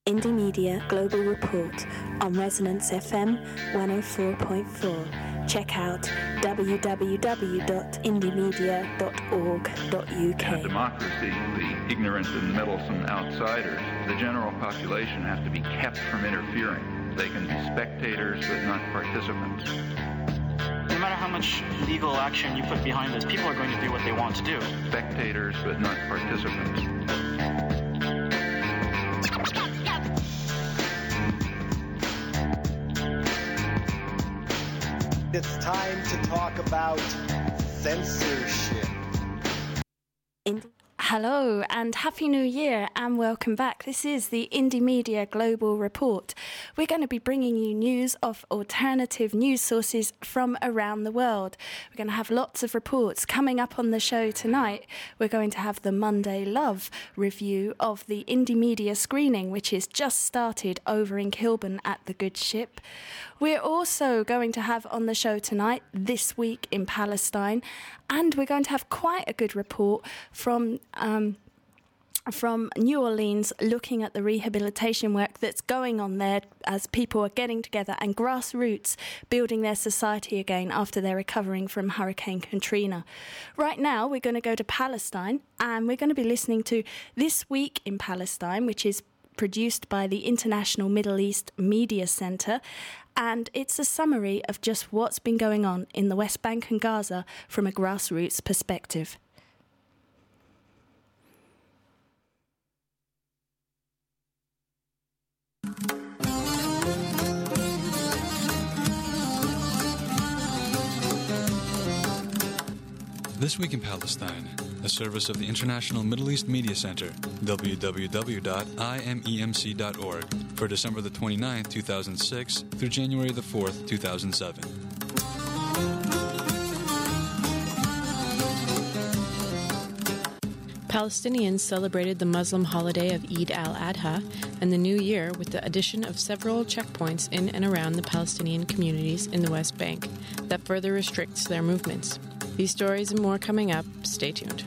Indie Media Global Report on Resonance FM 104.4. Check out www.indiemedia.org.uk. In a democracy, the ignorant and meddlesome outsiders, the general population, have to be kept from interfering. They can be spectators, but not participants. No matter how much legal action you put behind this, people are going to do what they want to do. Spectators, but not participants. It's time to talk about censorship. Hello and Happy New Year and welcome back. This is the Indie Media Global Report. We're going to be bringing you news of alternative news sources from around the world. We're going to have lots of reports coming up on the show tonight. We're going to have the Monday Love review of the Indie Media screening, which is just started over in Kilburn at the Good Ship. We're also going to have on the show tonight, This Week in Palestine, and we're going to have quite a good report from New Orleans, looking at the rehabilitation work that's going on there as people are getting together and grassroots building their society again after they're recovering from Hurricane Katrina. Right now, we're going to go to Palestine and we're going to be listening to This Week in Palestine, which is produced by the International Middle East Media Center, and it's a summary of just what's been going on in the West Bank and Gaza from a grassroots perspective. This Week in Palestine, a service of the International Middle East Media Center, www.imemc.org, for December the 29th, 2006 through January the 4th, 2007. Palestinians celebrated the Muslim holiday of Eid al-Adha and the New Year with the addition of several checkpoints in and around the Palestinian communities in the West Bank that further restricts their movements. These stories and more coming up. Stay tuned.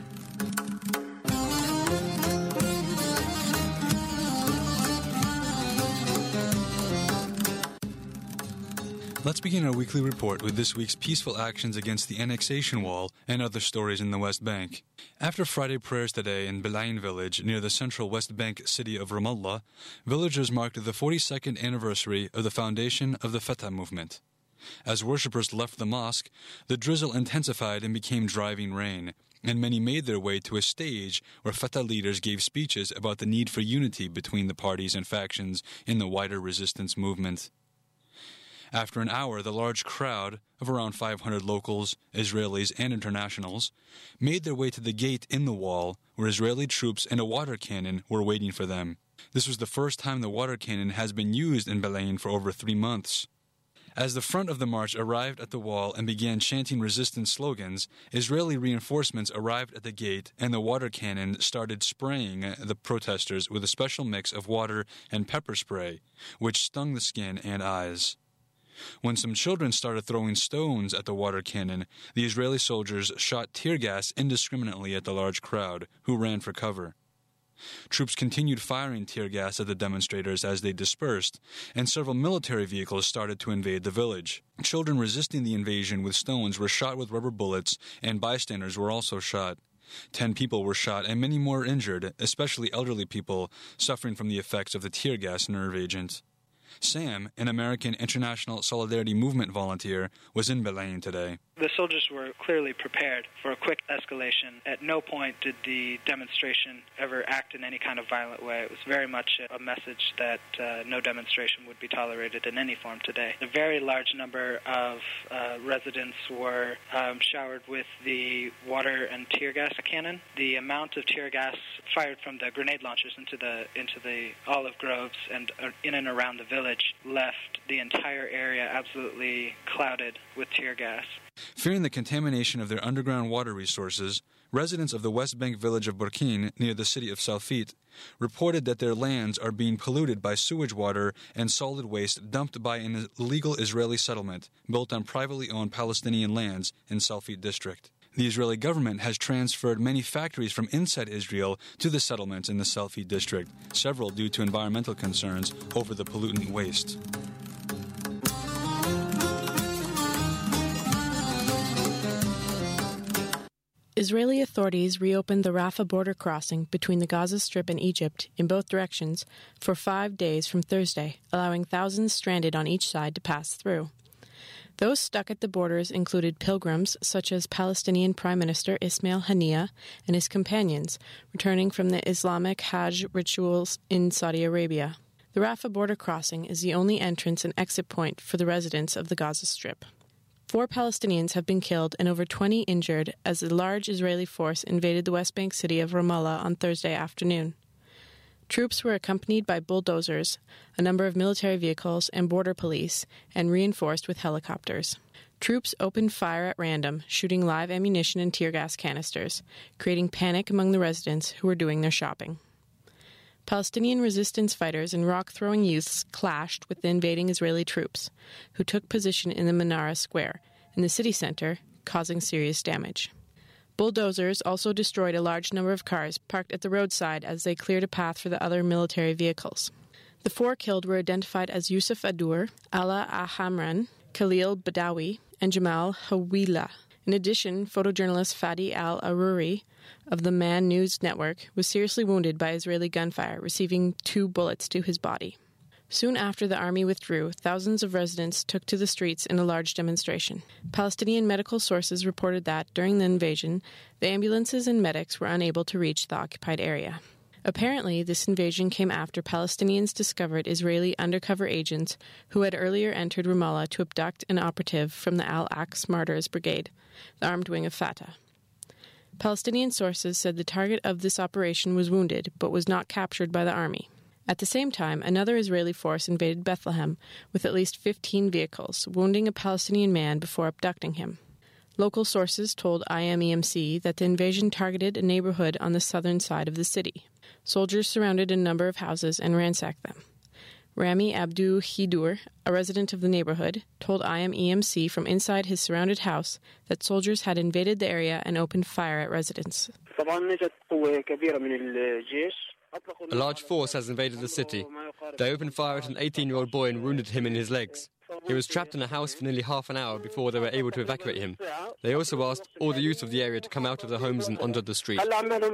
Let's begin our weekly report with this week's peaceful actions against the annexation wall and other stories in the West Bank. After Friday prayers today in Belain village near the central West Bank city of Ramallah, villagers marked the 42nd anniversary of the foundation of the Fatah movement. As worshippers left the mosque, the drizzle intensified and became driving rain, and many made their way to a stage where Fatah leaders gave speeches about the need for unity between the parties and factions in the wider resistance movement. After an hour, the large crowd of around 500 locals, Israelis, and internationals made their way to the gate in the wall where Israeli troops and a water cannon were waiting for them. This was the first time the water cannon has been used in Belain for over 3 months. As the front of the march arrived at the wall and began chanting resistance slogans, Israeli reinforcements arrived at the gate and the water cannon started spraying the protesters with a special mix of water and pepper spray, which stung the skin and eyes. When some children started throwing stones at the water cannon, the Israeli soldiers shot tear gas indiscriminately at the large crowd, who ran for cover. Troops continued firing tear gas at the demonstrators as they dispersed, and several military vehicles started to invade the village. Children resisting the invasion with stones were shot with rubber bullets, and bystanders were also shot. 10 people were shot and many more injured, especially elderly people suffering from the effects of the tear gas nerve agent. Sam, an American International Solidarity Movement volunteer, was in Belain today. The soldiers were clearly prepared for a quick escalation. At no point did the demonstration ever act in any kind of violent way. It was very much a message that no demonstration would be tolerated in any form today. A very large number of residents were showered with the water and tear gas cannon. The amount of tear gas fired from the grenade launchers into the olive groves and in and around the village left the entire area absolutely clouded with tear gas. Fearing the contamination of their underground water resources, residents of the West Bank village of Burkin, near the city of Salfit, reported that their lands are being polluted by sewage water and solid waste dumped by an illegal Israeli settlement built on privately owned Palestinian lands in Salfit district. The Israeli government has transferred many factories from inside Israel to the settlements in the Selfie district, several due to environmental concerns over the pollutant waste. Israeli authorities reopened the Rafah border crossing between the Gaza Strip and Egypt in both directions for 5 days from Thursday, allowing thousands stranded on each side to pass through. Those stuck at the borders included pilgrims such as Palestinian Prime Minister Ismail Haniyeh and his companions, returning from the Islamic Hajj rituals in Saudi Arabia. The Rafah border crossing is the only entrance and exit point for the residents of the Gaza Strip. 4 Palestinians have been killed and over 20 injured as a large Israeli force invaded the West Bank city of Ramallah on Thursday afternoon. Troops were accompanied by bulldozers, a number of military vehicles, and border police, and reinforced with helicopters. Troops opened fire at random, shooting live ammunition and tear gas canisters, creating panic among the residents who were doing their shopping. Palestinian resistance fighters and rock-throwing youths clashed with the invading Israeli troops, who took position in the Menara Square, in the city center, causing serious damage. Bulldozers also destroyed a large number of cars parked at the roadside as they cleared a path for the other military vehicles. The 4 killed were identified as Yusuf Adur, Ala Ahamran, Khalil Badawi, and Jamal Hawila. In addition, photojournalist Fadi al-Aruri of the Man News Network was seriously wounded by Israeli gunfire, receiving 2 bullets to his body. Soon after the army withdrew, thousands of residents took to the streets in a large demonstration. Palestinian medical sources reported that, during the invasion, the ambulances and medics were unable to reach the occupied area. Apparently, this invasion came after Palestinians discovered Israeli undercover agents who had earlier entered Ramallah to abduct an operative from the Al-Aqsa Martyrs Brigade, the armed wing of Fatah. Palestinian sources said the target of this operation was wounded, but was not captured by the army. At the same time, another Israeli force invaded Bethlehem with at least 15 vehicles, wounding a Palestinian man before abducting him. Local sources told IMEMC that the invasion targeted a neighborhood on the southern side of the city. Soldiers surrounded a number of houses and ransacked them. Rami Abdu Hidur, a resident of the neighborhood, told IMEMC from inside his surrounded house that soldiers had invaded the area and opened fire at residents. A large force has invaded the city. They opened fire at an 18-year-old boy and wounded him in his legs. He was trapped in a house for nearly half an hour before they were able to evacuate him. They also asked all the youth of the area to come out of their homes and onto the street.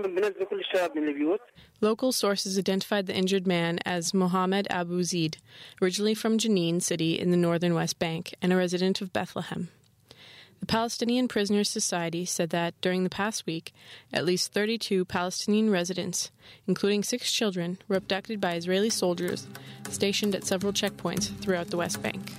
Local sources identified the injured man as Mohammed Abu Zaid, originally from Jenin city in the northern West Bank and a resident of Bethlehem. The Palestinian Prisoners Society said that during the past week, at least 32 Palestinian residents, including 6 children, were abducted by Israeli soldiers stationed at several checkpoints throughout the West Bank.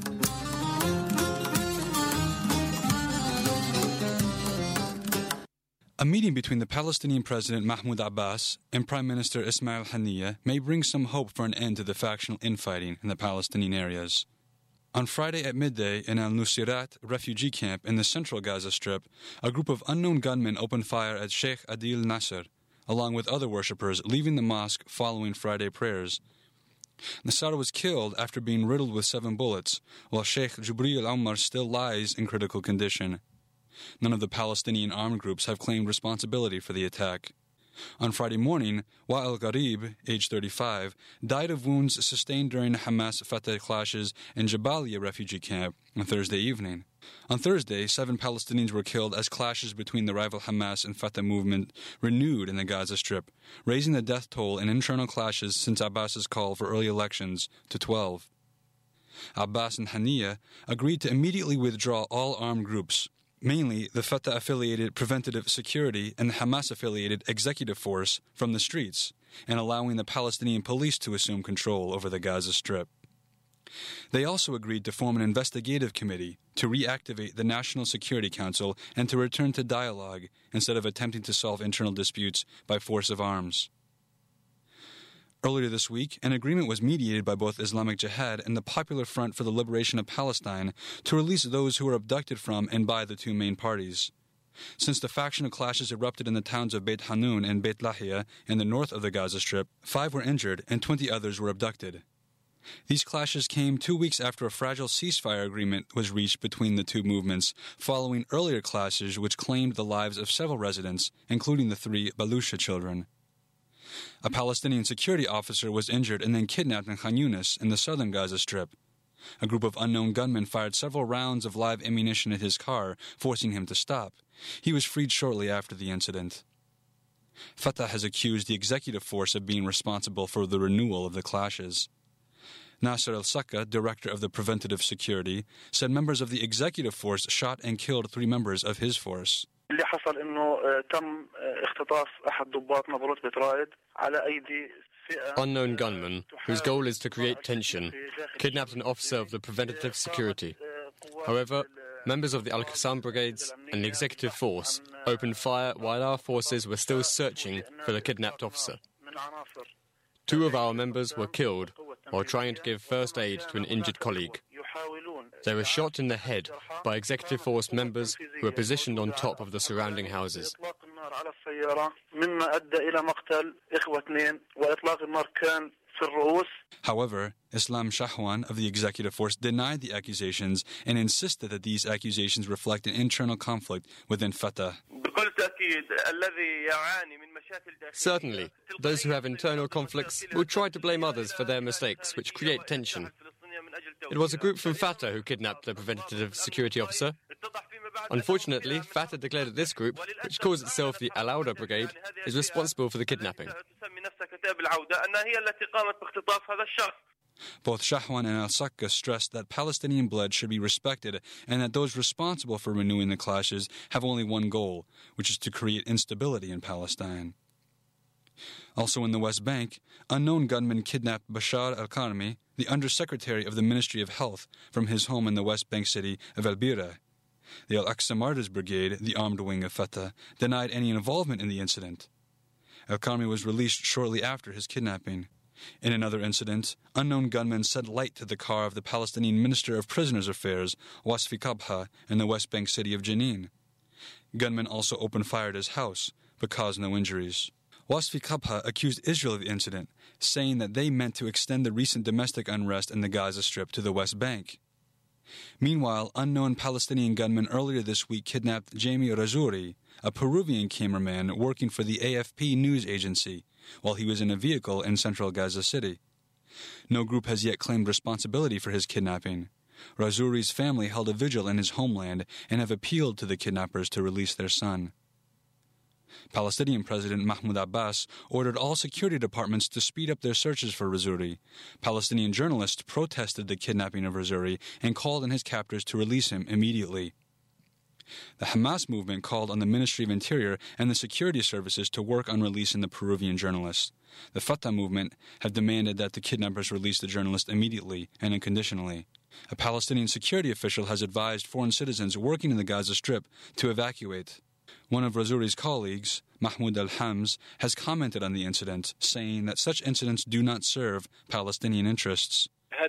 A meeting between the Palestinian President Mahmoud Abbas and Prime Minister Ismail Haniyeh may bring some hope for an end to the factional infighting in the Palestinian areas. On Friday at midday in Al-Nusirat refugee camp in the central Gaza Strip, a group of unknown gunmen opened fire at Sheikh Adil Nasser, along with other worshippers leaving the mosque following Friday prayers. Nasser was killed after being riddled with 7 bullets, while Sheikh Jubril Omar still lies in critical condition. None of the Palestinian armed groups have claimed responsibility for the attack. On Friday morning, Wa'el Gharib, age 35, died of wounds sustained during Hamas-Fatah clashes in Jabalia refugee camp on Thursday evening. On Thursday, 7 Palestinians were killed as clashes between the rival Hamas and Fatah movement renewed in the Gaza Strip, raising the death toll in internal clashes since Abbas's call for early elections to 12. Abbas and Haniyeh agreed to immediately withdraw all armed groups, mainly the Fatah-affiliated Preventative Security and the Hamas-affiliated Executive Force, from the streets, and allowing the Palestinian police to assume control over the Gaza Strip. They also agreed to form an investigative committee to reactivate the National Security Council and to return to dialogue instead of attempting to solve internal disputes by force of arms. Earlier this week, an agreement was mediated by both Islamic Jihad and the Popular Front for the Liberation of Palestine to release those who were abducted from and by the 2 main parties. Since the factional clashes erupted in the towns of Beit Hanun and Beit Lahia in the north of the Gaza Strip, 5 were injured and 20 others were abducted. These clashes came 2 weeks after a fragile ceasefire agreement was reached between the two movements, following earlier clashes which claimed the lives of several residents, including the 3 Balusha children. A Palestinian security officer was injured and then kidnapped in Khan Yunis in the southern Gaza Strip. A group of unknown gunmen fired several rounds of live ammunition at his car, forcing him to stop. He was freed shortly after the incident. Fatah has accused the executive force of being responsible for the renewal of the clashes. Nasser al-Sakka, director of the Preventative Security, said members of the executive force shot and killed 3 members of his force. Unknown gunmen, whose goal is to create tension, kidnapped an officer of the Preventative Security. However, members of the Al-Qassam brigades and the executive force opened fire while our forces were still searching for the kidnapped officer. 2 of our members were killed while trying to give first aid to an injured colleague. They were shot in the head by executive force members who were positioned on top of the surrounding houses. However, Islam Shahwan of the executive force denied the accusations and insisted that these accusations reflect an internal conflict within Fatah. Certainly, those who have internal conflicts will try to blame others for their mistakes, which create tension. It was a group from Fatah who kidnapped the Preventative Security officer. Unfortunately, Fatah declared that this group, which calls itself the Al-Awda Brigade, is responsible for the kidnapping. Both Shahwan and al-Sakka stressed that Palestinian blood should be respected and that those responsible for renewing the clashes have only one goal, which is to create instability in Palestine. Also in the West Bank, unknown gunmen kidnapped Bashar al-Karmi, the Undersecretary of the Ministry of Health, from his home in the West Bank city of El-Bira. The Al-Aqsa Martyrs Brigade, the armed wing of Fatah, denied any involvement in the incident. Al-Karmi was released shortly after his kidnapping. In another incident, unknown gunmen set light to the car of the Palestinian Minister of Prisoners Affairs, Wasfi Kabha, in the West Bank city of Jenin. Gunmen also opened fire at his house, but caused no injuries. Wasfi Kabha accused Israel of the incident, saying that they meant to extend the recent domestic unrest in the Gaza Strip to the West Bank. Meanwhile, unknown Palestinian gunmen earlier this week kidnapped Jamie Razouri, a Peruvian cameraman working for the AFP news agency, while he was in a vehicle in central Gaza City. No group has yet claimed responsibility for his kidnapping. Razouri's family held a vigil in his homeland and have appealed to the kidnappers to release their son. Palestinian President Mahmoud Abbas ordered all security departments to speed up their searches for Razouri. Palestinian journalists protested the kidnapping of Razouri and called on his captors to release him immediately. The Hamas movement called on the Ministry of Interior and the security services to work on releasing the Peruvian journalist. The Fatah movement have demanded that the kidnappers release the journalist immediately and unconditionally. A Palestinian security official has advised foreign citizens working in the Gaza Strip to evacuate. One of Razouri's colleagues, Mahmoud al-Hams, has commented on the incident, saying that such incidents do not serve Palestinian interests.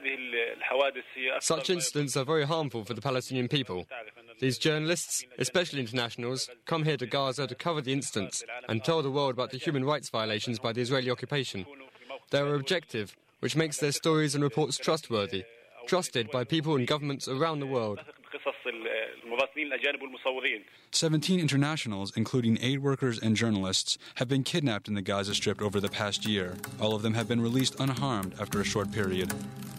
Such incidents are very harmful for the Palestinian people. These journalists, especially internationals, come here to Gaza to cover the incidents and tell the world about the human rights violations by the Israeli occupation. They are objective, which makes their stories and reports trustworthy, trusted by people and governments around the world. 17 internationals, including aid workers and journalists, have been kidnapped in the Gaza Strip over the past year. All of them have been released unharmed after a short period.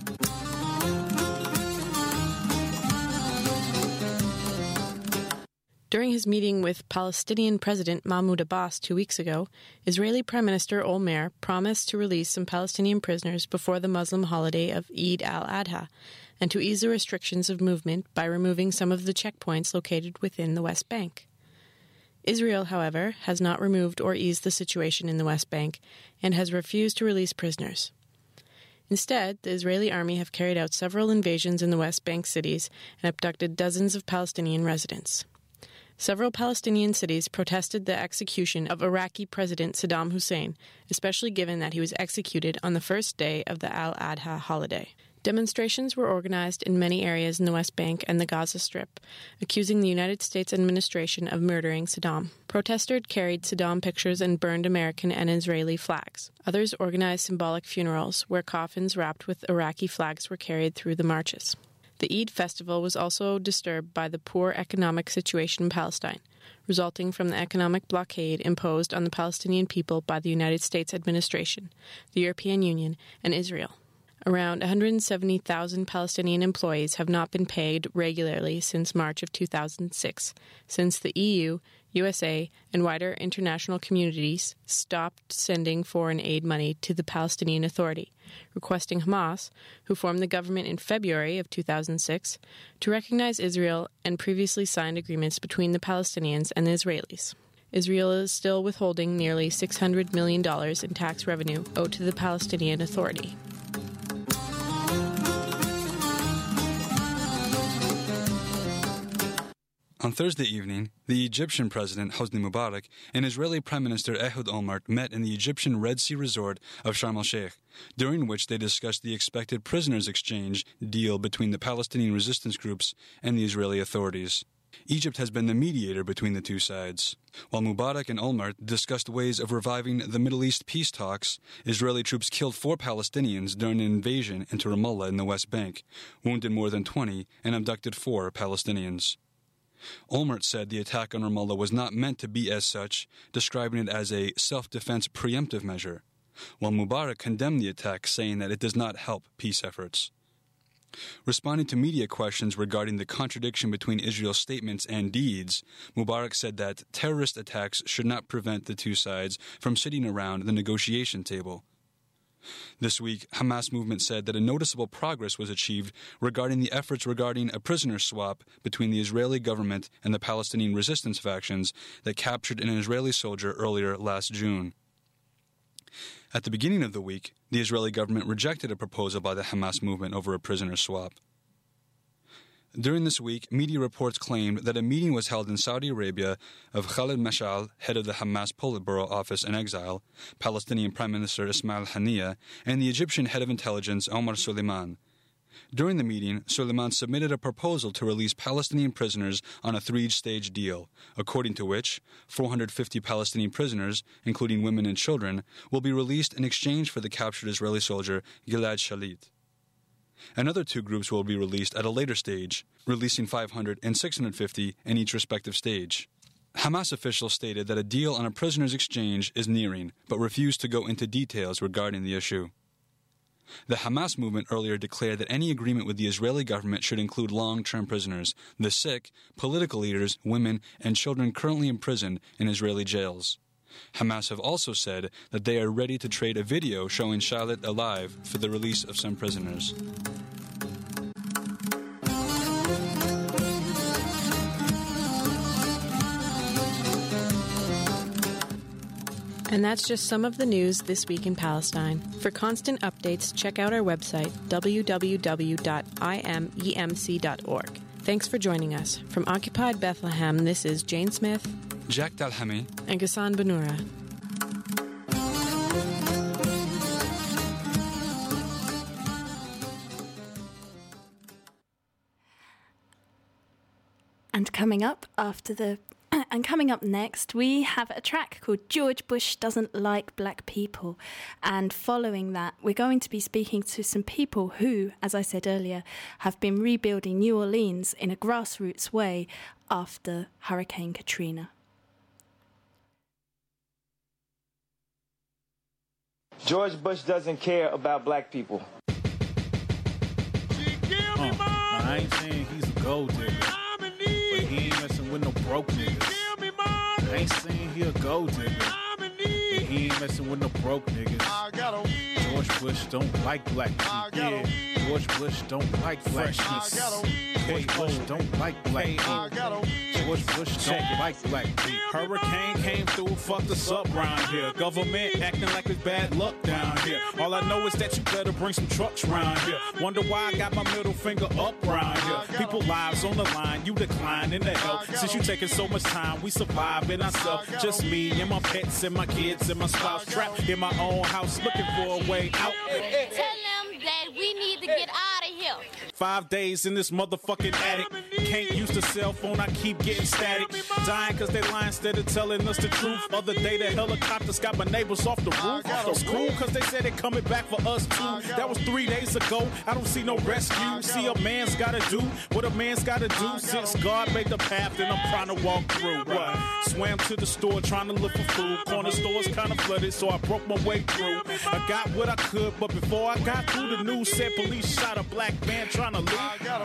During his meeting with Palestinian President Mahmoud Abbas 2 weeks ago, Israeli Prime Minister Olmert promised to release some Palestinian prisoners before the Muslim holiday of Eid al-Adha and to ease the restrictions of movement by removing some of the checkpoints located within the West Bank. Israel, however, has not removed or eased the situation in the West Bank and has refused to release prisoners. Instead, the Israeli army have carried out several invasions in the West Bank cities and abducted dozens of Palestinian residents. Several Palestinian cities protested the execution of Iraqi President Saddam Hussein, especially given that he was executed on the first day of the Al-Adha holiday. Demonstrations were organized in many areas in the West Bank and the Gaza Strip, accusing the United States administration of murdering Saddam. Protesters carried Saddam pictures and burned American and Israeli flags. Others organized symbolic funerals, where coffins wrapped with Iraqi flags were carried through the marches. The Eid festival was also disturbed by the poor economic situation in Palestine, resulting from the economic blockade imposed on the Palestinian people by the United States administration, the European Union, and Israel. Around 170,000 Palestinian employees have not been paid regularly since March of 2006, since the EU, USA, and wider international communities stopped sending foreign aid money to the Palestinian Authority, requesting Hamas, who formed the government in February of 2006, to recognize Israel and previously signed agreements between the Palestinians and the Israelis. Israel is still withholding nearly $600 million in tax revenue owed to the Palestinian Authority. On Thursday evening, the Egyptian President Hosni Mubarak and Israeli Prime Minister Ehud Olmert met in the Egyptian Red Sea resort of Sharm el-Sheikh, during which they discussed the expected prisoners exchange deal between the Palestinian resistance groups and the Israeli authorities. Egypt has been the mediator between the two sides. While Mubarak and Olmert discussed ways of reviving the Middle East peace talks, Israeli troops killed 4 Palestinians during an invasion into Ramallah in the West Bank, wounded more than 20, and abducted 4 Palestinians. Olmert said the attack on Ramallah was not meant to be as such, describing it as a self-defense preemptive measure, while Mubarak condemned the attack, saying that it does not help peace efforts. Responding to media questions regarding the contradiction between Israel's statements and deeds, Mubarak said that terrorist attacks should not prevent the two sides from sitting around the negotiation table. This week, Hamas movement said that a noticeable progress was achieved regarding the efforts regarding a prisoner swap between the Israeli government and the Palestinian resistance factions that captured an Israeli soldier earlier last June. At the beginning of the week, the Israeli government rejected a proposal by the Hamas movement over a prisoner swap. During this week, media reports claimed that a meeting was held in Saudi Arabia of Khalid Mashal, head of the Hamas Politburo office in exile, Palestinian Prime Minister Ismail Haniyeh, and the Egyptian head of intelligence Omar Suleiman. During the meeting, Suleiman submitted a proposal to release Palestinian prisoners on a 3-stage deal, according to which 450 Palestinian prisoners, including women and children, will be released in exchange for the captured Israeli soldier Gilad Shalit. Another 2 groups will be released at a later stage, releasing 500 and 650 in each respective stage. Hamas officials stated that a deal on a prisoners' exchange is nearing, but refused to go into details regarding the issue. The Hamas movement earlier declared that any agreement with the Israeli government should include long-term prisoners, the sick, political leaders, women, and children currently imprisoned in Israeli jails. Hamas have also said that they are ready to trade a video showing Shalit alive for the release of some prisoners. And that's just some of the news this week in Palestine. For constant updates, check out our website, www.imemc.org. Thanks for joining us. From Occupied Bethlehem, this is Jane Smith, Jack Dalhami, and Ghassan Benura. And coming up next, we have a track called George Bush Doesn't Like Black People. And following that, we're going to be speaking to some people who, as I said earlier, have been rebuilding New Orleans in a grassroots way after Hurricane Katrina. George Bush doesn't care about black people. I ain't saying he's a gold digger, but he ain't messing with no broke niggas. I ain't saying he a gold digger, but he ain't messing with no broke niggas. George Bush don't like black people. Yeah, George Bush don't like black people. George Bush don't like black people. George Bush don't like black people. Hurricane came through, fucked us up round here. Government acting like it's bad luck down here. All I know is that you better bring some trucks round here. Wonder why I got my middle finger up round here. People lives on the line, you decline in the help. Since you taking so much time, we surviving ourselves. Just me and my pets and my kids and my spouse. Trapped in my own house looking for a way out. Tell them that we need to get out jail. 5 days in this motherfucking attic. Can't use the cell phone, I keep getting static. Dying cause they lie instead of telling us the truth. Other day the helicopters got my neighbors off the roof. It's cool cause they said they coming back for us too. That was 3 days ago, I don't see no rescue. See, a man's gotta do what a man's gotta do. Since God made the path and I'm trying to walk through. What? Swam to the store trying to look for food. Corner store's kinda flooded, so I broke my way through. I got what I could, but before I got through, the news said police shot a black man trying to loot.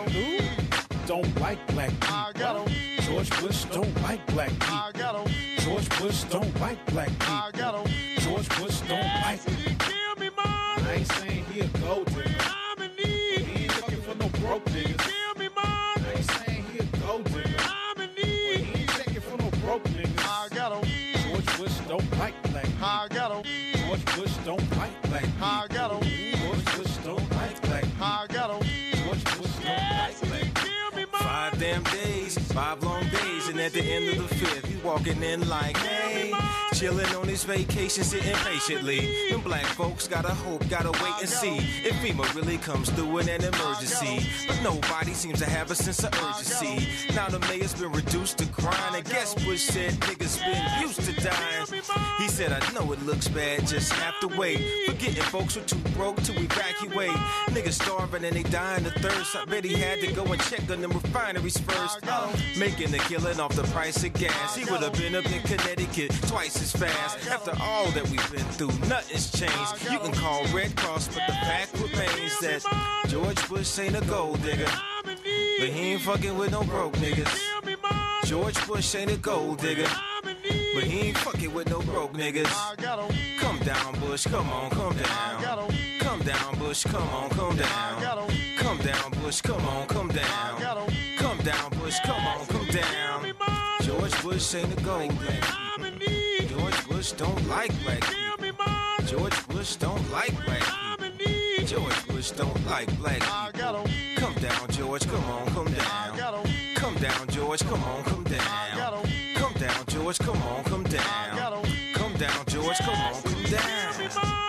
Don't like black people. George Bush don't like black people. George Bush don't like black people. George Bush don't like people. I ain't saying he a gold digger, but he ain't looking for no broke niggas. I ain't saying he a gold digger, but he ain't checking for no broke niggas. George Bush don't like black people. George Bush don't like black people. George Bush don't like black people. George Bush don't like black people. 5 damn days, 5 long days, and at the end of the 5th, he walking in like, hey, chilling on his vacation, sitting patiently. Them black folks gotta hope, gotta wait and see if FEMA really comes through in an emergency. But nobody seems to have a sense of urgency. Now the mayor's been reduced to crying, and guess Bush said niggas been used to dying. He said, I know it looks bad, just have to wait. Forgetting folks were too broke to evacuate. Niggas starving and they dying of thirst. I bet he had to go and check on them refineries first. Making a killing off the price of gas. He would have been up in Connecticut twice as fast. After all that we've been through, nothing's changed. You can call Red Cross, but the fact remains that George Bush ain't a gold digger, but he ain't fucking with no broke niggas. George Bush ain't a gold digger, but he ain't fucking with no broke niggas. Come down, Bush, come on, come down. Come down, Bush, come on, come down. Come down, Bush, come on, come down. Come down, Bush, come on, come down. George Bush ain't a gold digger. George Bush don't like black people. George Bush don't like black people. George Bush don't like black people. Come down, George, come on, come down. Come down, George, come on, come down. Come down, George, come on, come down. Come down, George, come on, come down.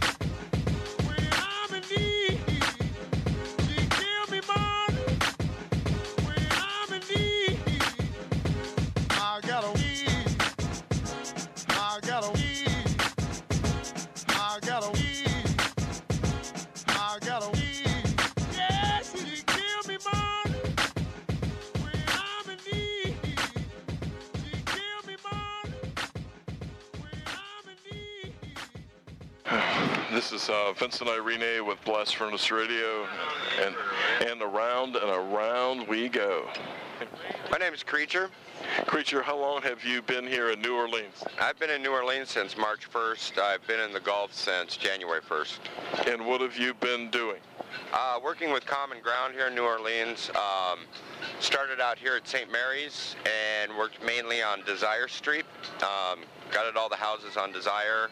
This is Vincent Irene with Blast Furnace Radio, and around we go. My name is Creature. Creature, how long have you been here in New Orleans? I've been in New Orleans since March 1st. I've been in the Gulf since January 1st. And what have you been doing? Working with Common Ground here in New Orleans. Started out here at St. Mary's and worked mainly on Desire Street. Gutted all the houses on Desire.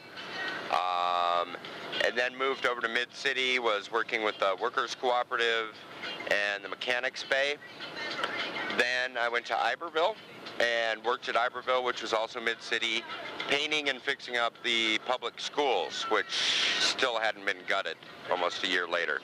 And then moved over to Mid-City, was working with the Workers Cooperative and the Mechanics Bay. Then I went to Iberville and worked at Iberville, which was also Mid-City, painting and fixing up the public schools, which still hadn't been gutted almost a year later.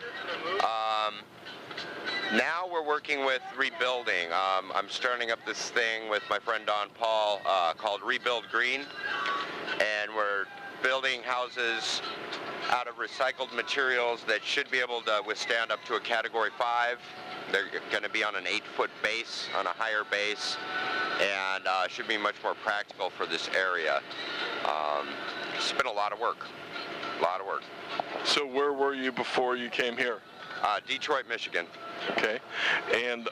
Now we're working with rebuilding. I'm starting up this thing with my friend Don Paul called Rebuild Green, and we're building houses out of recycled materials that should be able to withstand up to a Category 5. They're going to be on an 8-foot base, on a higher base, and should be much more practical for this area. It's been a lot of work. So where were you before you came here? Detroit, Michigan. Okay. And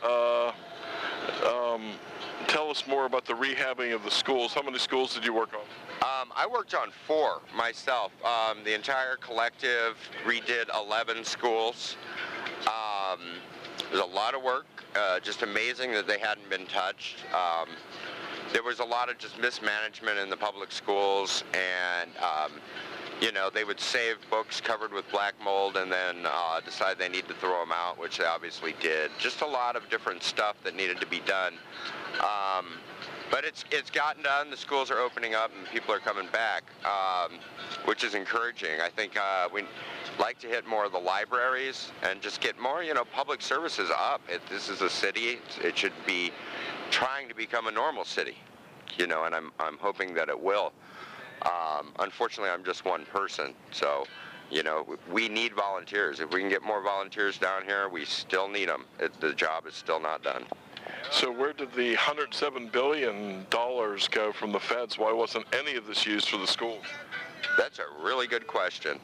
tell us more about the rehabbing of the schools. How many schools did you work on? I worked on 4 myself. The entire collective redid 11 schools. It was a lot of work, just amazing that they hadn't been touched. There was a lot of just mismanagement in the public schools, and they would save books covered with black mold and then decide they need to throw them out, which they obviously did. Just a lot of different stuff that needed to be done. But it's gotten done. The schools are opening up and people are coming back, which is encouraging. I think like to hit more of the libraries and just get more, public services up. This is a city. It should be trying to become a normal city, and I'm hoping that it will. Unfortunately, I'm just one person, so, we need volunteers. If we can get more volunteers down here, we still need them. The job is still not done. So where did the $107 billion go from the feds? Why wasn't any of this used for the schools? That's a really good question.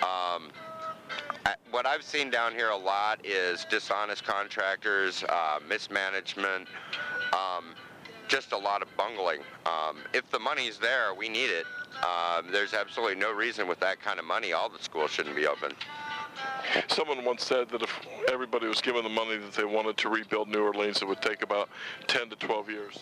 What I've seen down here a lot is dishonest contractors, mismanagement, just a lot of bungling. If the money's there, we need it. There's absolutely no reason with that kind of money all the schools shouldn't be open. Someone once said that if everybody was given the money that they wanted to rebuild New Orleans, it would take about 10 to 12 years.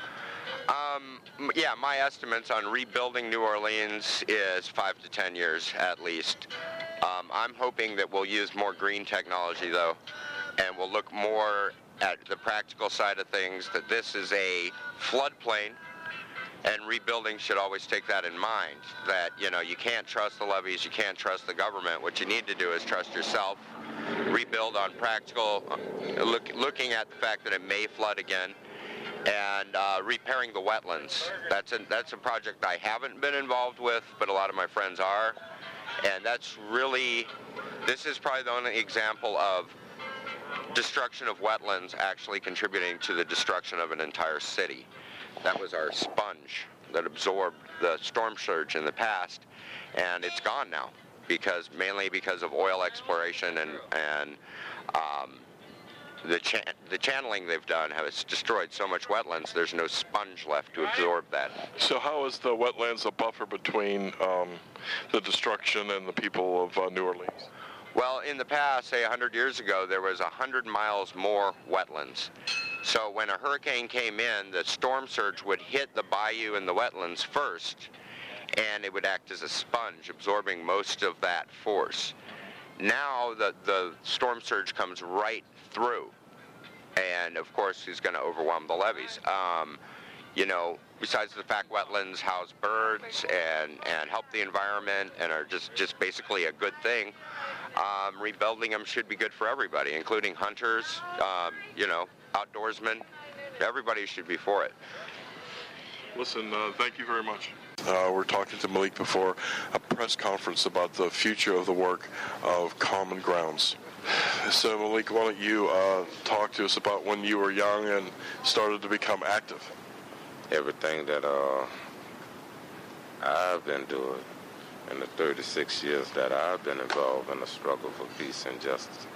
Yeah, my estimates on rebuilding New Orleans is 5 to 10 years at least. I'm hoping that we'll use more green technology, though, and we'll look more at the practical side of things, that this is a floodplain, and rebuilding should always take that in mind, that, you can't trust the levees, you can't trust the government. What you need to do is trust yourself, rebuild on practical, looking at the fact that it may flood again, and repairing the wetlands. That's a project I haven't been involved with, but a lot of my friends are, and this is probably the only example of destruction of wetlands actually contributing to the destruction of an entire city. That was our sponge that absorbed the storm surge in the past, and it's gone now, mainly because of oil exploration and the channeling they've done has destroyed so much wetlands, there's no sponge left to absorb that. So how is the wetlands a buffer between the destruction and the people of New Orleans? Well, in the past, say 100 years ago, there was 100 miles more wetlands. So when a hurricane came in, the storm surge would hit the bayou and the wetlands first, and it would act as a sponge, absorbing most of that force. Now the storm surge comes right through, and of course he's going to overwhelm the levees. Besides the fact wetlands house birds and help the environment and are just basically a good thing, rebuilding them should be good for everybody, including hunters, outdoorsmen. Everybody should be for it. Listen, thank you very much. We're talking to Malik before a press conference about the future of the work of Common Grounds. So Malik, why don't you talk to us about when you were young and started to become active? Everything that I've been doing in the 36 years that I've been involved in the struggle for peace and justice,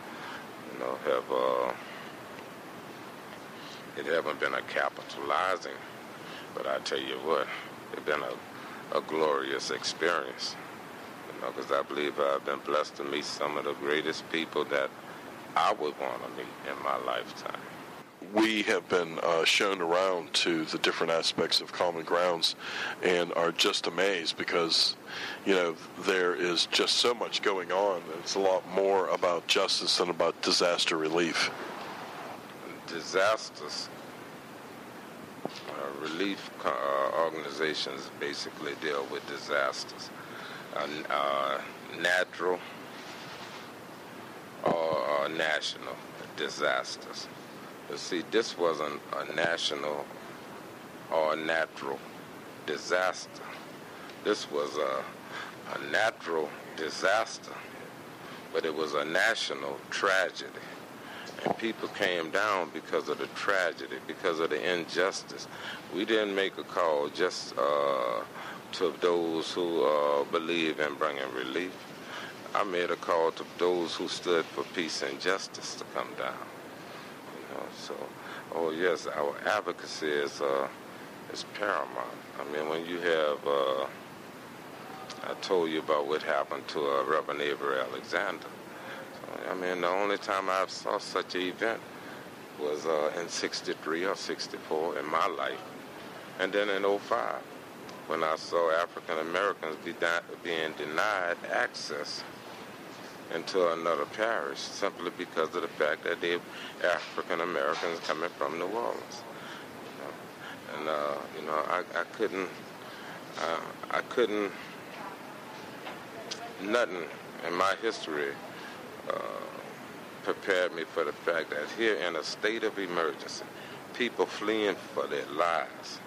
it haven't been a capitalizing, but I tell you what, it's been a glorious experience, because I believe I've been blessed to meet some of the greatest people that I would want to meet in my lifetime. We have been shown around to the different aspects of Common Grounds and are just amazed because, there is just so much going on. It's a lot more about justice than about disaster relief. Disasters, relief organizations basically deal with disasters, natural or national disasters. See, this wasn't a national or a natural disaster. This was a natural disaster, but it was a national tragedy. And people came down because of the tragedy, because of the injustice. We didn't make a call just to those who believe in bringing relief. I made a call to those who stood for peace and justice to come down. So, yes, our advocacy is paramount. I mean, when you have, I told you about what happened to Reverend Avery Alexander. So, I mean, the only time I saw such an event was in 63 or 64 in my life. And then in 05, when I saw African Americans being denied access into another parish simply because of the fact that they African Americans coming from New Orleans. And I couldn't nothing and my history prepared me for the fact that here in a state of emergency, people fleeing for their lives,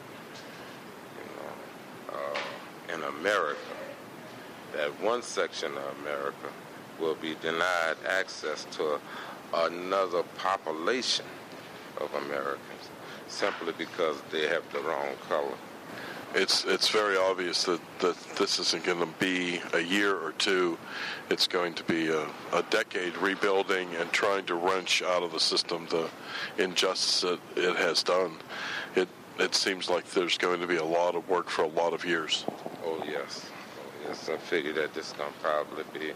in America, that one section of America will be denied access to another population of Americans simply because they have the wrong color. It's very obvious that this isn't going to be a year or two. It's going to be a decade rebuilding and trying to wrench out of the system the injustice that it has done. It seems like there's going to be a lot of work for a lot of years. Oh, yes. I figure that this is going to probably be,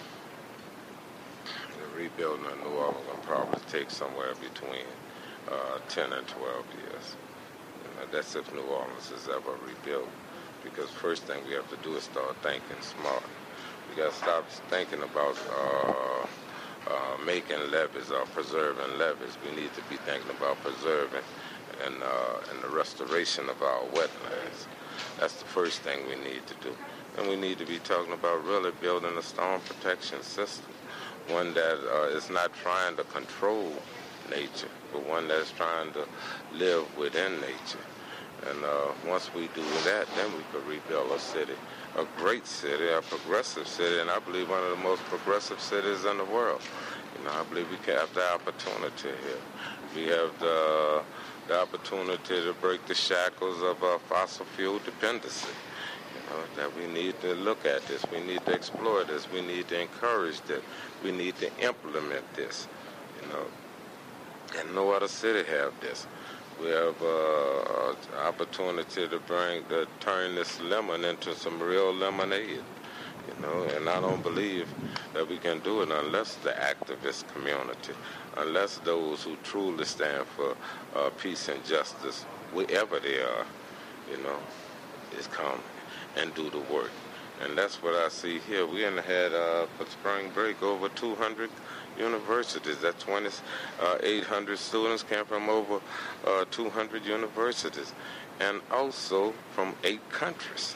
the rebuilding of New Orleans will probably take somewhere between 10 and 12 years. That's if New Orleans is ever rebuilt. Because first thing we have to do is start thinking smart. We got to stop thinking about making levees or preserving levees. We need to be thinking about preserving and the restoration of our wetlands. That's the first thing we need to do. And we need to be talking about really building a storm protection system, one that is not trying to control nature, but one that's trying to live within nature. And once we do that, then we could rebuild a city, a great city, a progressive city, and I believe one of the most progressive cities in the world. I believe we have the opportunity here. We have the opportunity to break the shackles of fossil fuel dependency. That we need to look at this. We need to explore this. We need to encourage this. We need to implement this. And no other city have this. We have opportunity to turn this lemon into some real lemonade. And I don't believe that we can do it unless the activist community, unless those who truly stand for peace and justice, wherever they are, is come and do the work. And that's what I see here. We had for spring break over 200 universities. That's 2,800 students came from over 200 universities, and also from 8 countries.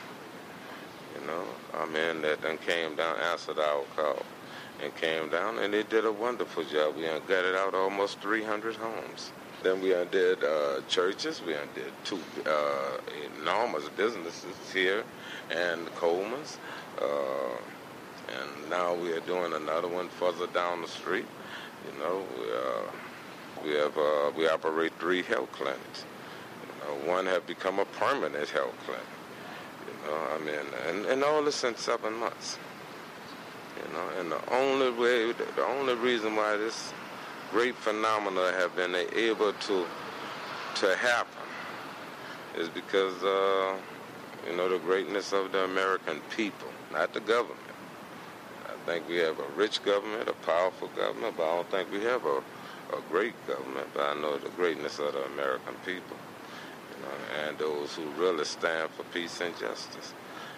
That then came down, answered our call, and came down, and they did a wonderful job. We gutted out almost 300 homes. Then we did churches. We did 2 enormous businesses here, and Coleman's. And now we are doing another one further down the street. We operate 3 health clinics. One have become a permanent health clinic. And all this in 7 months. And the only reason why this great phenomena have been able to happen is because the greatness of the American people, not the government. I think we have a rich government, a powerful government, but I don't think we have a great government. But I know the greatness of the American people, and those who really stand for peace and justice.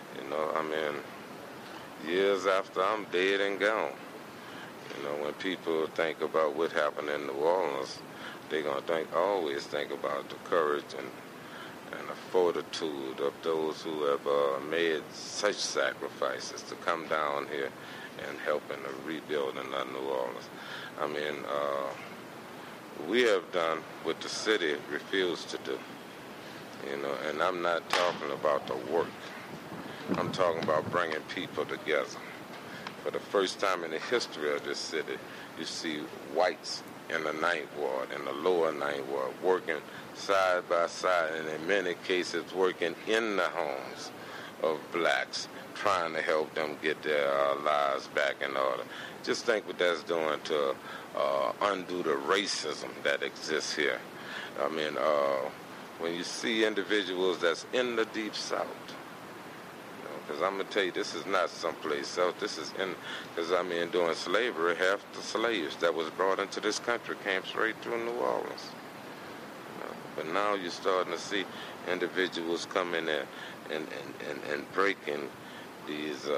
Years after I'm dead and gone, when people think about what happened in New Orleans, they're going to always think about the courage and the fortitude of those who have made such sacrifices to come down here and help in the rebuilding of New Orleans. We have done what the city refused to do, and I'm not talking about the work. I'm talking about bringing people together. For the first time in the history of this city, you see whites in the 9th Ward, in the lower 9th Ward, working side by side, and in many cases working in the homes of blacks, trying to help them get their lives back in order. Just think what that's doing to undo the racism that exists here. When you see individuals that's in the Deep South, because I'm going to tell you, this is not someplace else. This is because during slavery, half the slaves that was brought into this country came straight through New Orleans. But now you're starting to see individuals come in there and breaking these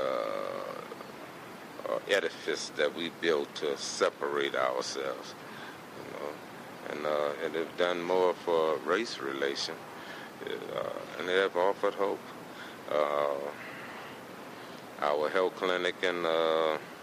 edifices that we built to separate ourselves. And they've done more for race relation, and they have offered hope. Our health clinic in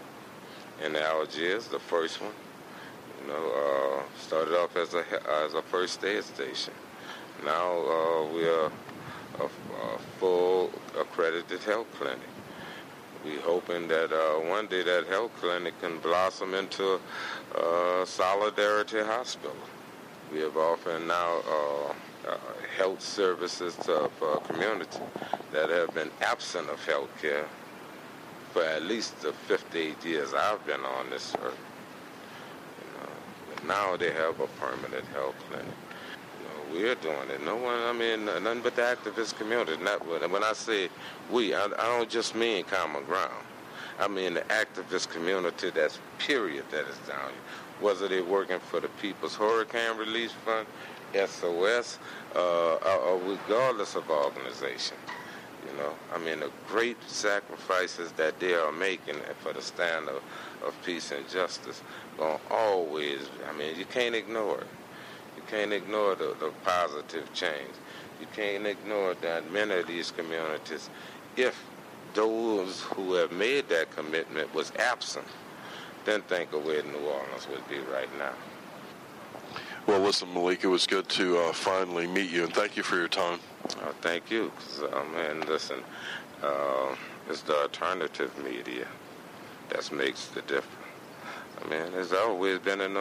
in Algiers, the first one. You know, started off as a first aid station. Now we are a full accredited health clinic. We're hoping that one day that health clinic can blossom into Solidarity Hospital. We have offered now health services to a community that have been absent of health care for at least the 58 years I've been on this earth. You know, but now they have a permanent health clinic. We're doing it. No one, I mean, nothing but the activist community. When I say we, I don't just mean Common Ground. I mean the activist community that is down here. Whether they're working for the People's Hurricane Relief Fund, SOS, or regardless of organization. You know, I mean, the great sacrifices that they are making for the stand of peace and justice going always, I mean, you can't ignore it. You can't ignore the positive change. You can't ignore that many of these communities, if those who have made that commitment was absent, then think of where New Orleans would be right now. Well, listen, Malik, it was good to finally meet you, and thank you for your time. Thank you. Man, listen, it's the alternative media that makes the difference. I mean, it's always been in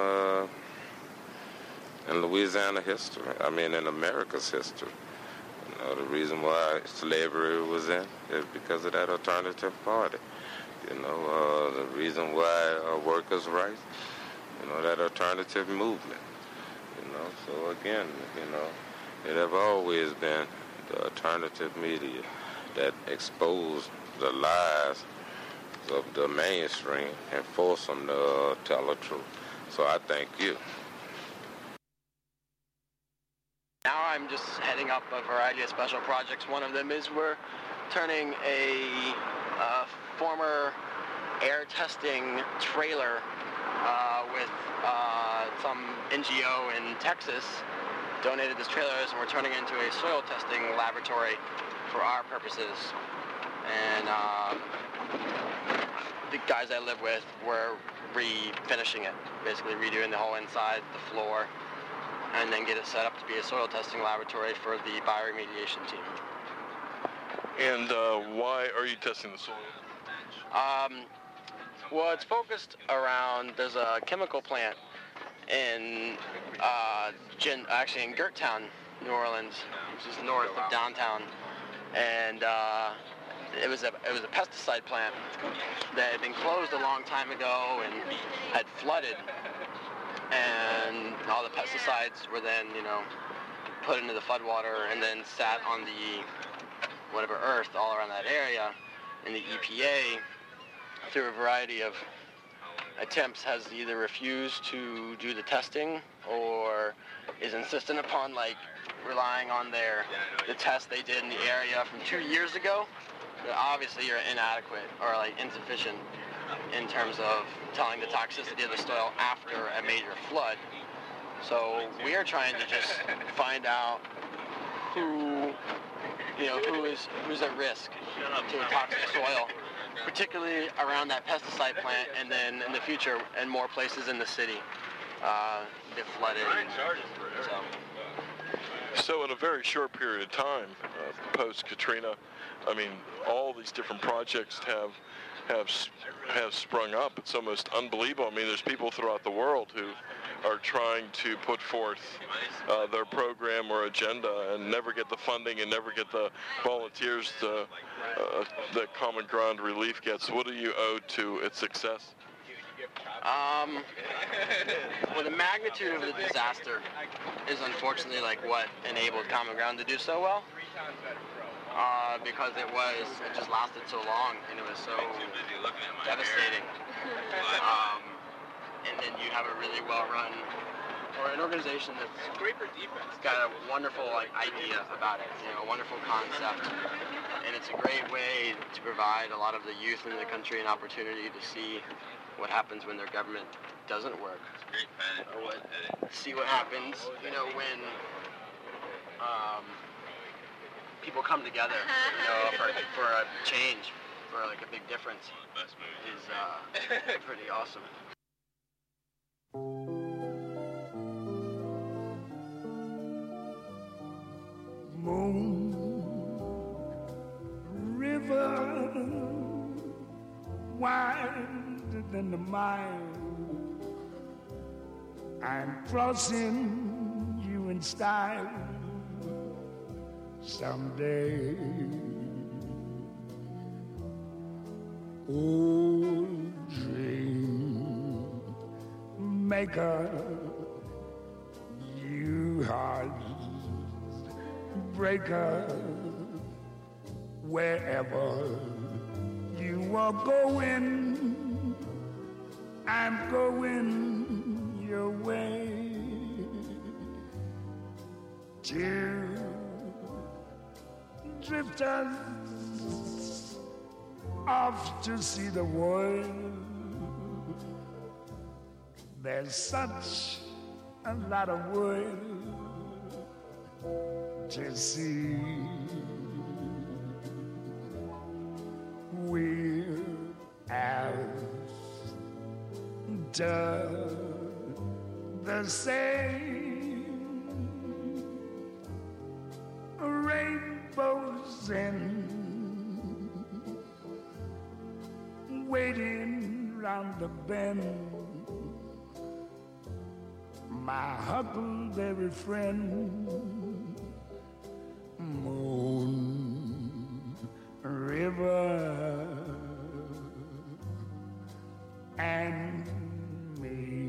Louisiana history. I mean, in America's history. You know, the reason why slavery was in is because of that alternative party. You know, the reason why workers' rights, you know, that alternative movement. You know, so again, you know, it have always been the alternative media that exposed the lies of the mainstream and forced them to tell the truth. So I thank you. Now I'm just heading up a variety of special projects. One of them is we're turning a former air testing trailer with some NGO in Texas donated this trailer, and we're turning it into a soil testing laboratory for our purposes. And the guys I live with were refinishing it, basically redoing the whole inside, the floor, and then get it set up to be a soil testing laboratory for the bioremediation team. And why are you testing the soil? Well, it's focused around, there's a chemical plant in, actually in Gerttown, New Orleans, which is north of downtown, and it was a pesticide plant that had been closed a long time ago and had flooded, and all the pesticides were then, you know, put into the floodwater and then sat on the whatever earth all around that area. And the EPA, through a variety of attempts, has either refused to do the testing or is insistent upon, like, relying on the test they did in the area from 2 years ago. Obviously you're inadequate or like insufficient in terms of telling the toxicity of the soil after a major flood. So we are trying to just find out who's at risk to a toxic soil, particularly around that pesticide plant, and then in the future in more places in the city get flooded. So in a very short period of time, post-Katrina, I mean, all these different projects have sprung up. It's almost unbelievable. I mean, there's people throughout the world who are trying to put forth their program or agenda and never get the funding and never get the volunteers that Common Ground Relief gets. What do you owe to its success? Well, the magnitude of the disaster is unfortunately like what enabled Common Ground to do so well. Because it just lasted so long and it was so devastating. And then you have a really well-run, or an organization that's got a wonderful idea about it, a wonderful concept. And it's a great way to provide a lot of the youth in the country an opportunity to see what happens when their government doesn't work. Or see what happens, when people come together, for a change, for a big difference. is pretty awesome. Moon river wider than the mile, I'm crossing you in style someday. Oh, dream maker, you heart breaker, wherever you are going, I'm going your way. Two drifters off to see the world. There's such a lot of world to see. We're after the same rainbows and waiting round the bend. My huckleberry friend, Moon River and me.